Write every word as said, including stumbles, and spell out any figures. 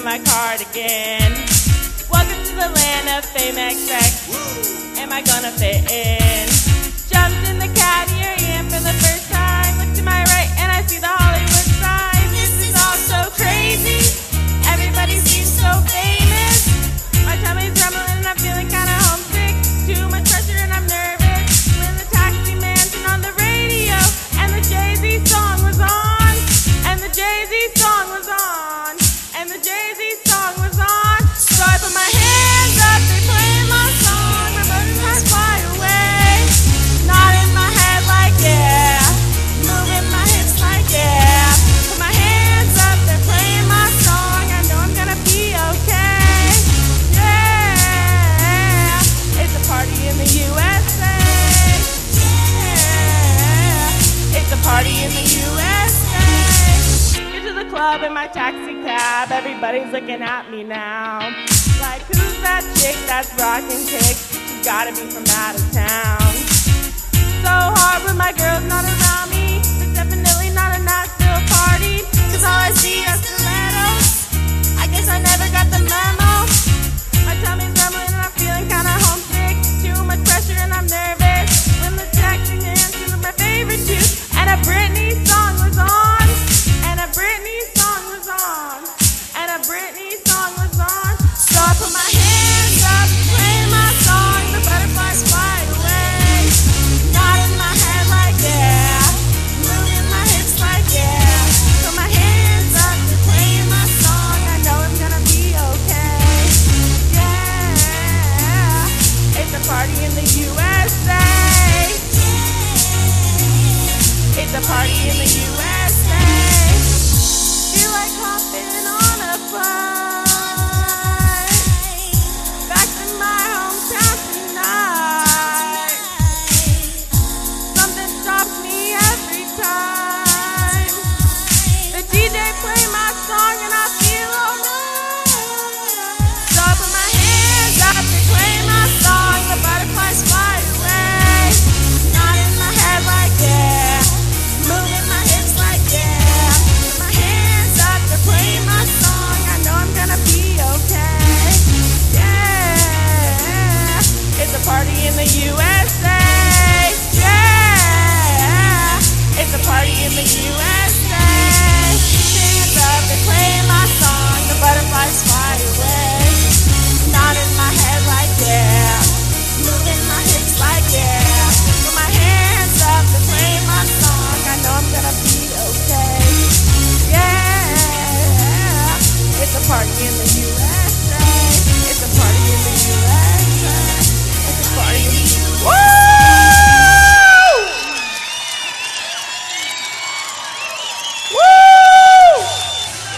my cardigan. Welcome to the land of Fame X X. Am I gonna fit in? Jumped in the cab, here I am for the first time. Look to my right and I see the Hollywood sign. This is all so crazy. Everybody seems so famous. My tummy's rumbling and I'm feeling kinda homesick. Too much pressure and I'm nervous. When the Taxi Man turned on the radio and the Jay-Z song was on. And the Jay-Z song was on. And the Jay-Z song was on. So I put my hands up, they playing my song. My butterflies fly away. Nodding my head like yeah. Moving my hips like yeah. Put my hands up, they're playing my song. I know I'm gonna be okay. Yeah. It's a party in the U S A. Yeah. It's a party in the U S A. Get to the club in my taxi cab. Everybody's looking at me now. Like, who's that chick that's rockin' kicks? She's gotta be from out of town. So hard when my girl's not around me. It's definitely not a Nashville party. Cause all I see are stilettos. I guess I never got the memo. My tummy's rumbling and I'm feeling kinda homesick. Too much pressure and I'm nervous. When the Taxi Man was my favorite too. And a Britney song was on. And a Britney song was on. And a Britney song was on. So I put my hands up, playing my song. The butterflies fly away. Nodding my head like yeah. Moving my hips like yeah. Put my hands up, they're playing my song. I know I'm gonna be okay. Yeah. It's a party in the U S A. It's a party in the U S A. Feel like hopping on a flight back to my hometown tonight. Something stops me every time. The D J play my song and I feel alright. So I put my hands up, they play my song. The butterflies fly away. Nodding my head like yeah. Moving my hips like yeah. Put my hands up, they're playing my song. I know I'm gonna be okay. Yeah. It's a party in the U S A. Yeah. It's a party in the U S A. Hands up, they're playing my song. The butterflies fly away. Nodding my head like yeah. Moving my hips like yeah. Put my hands up, they're playing my song. I know I'm gonna be okay. Yeah. It's a party in the U S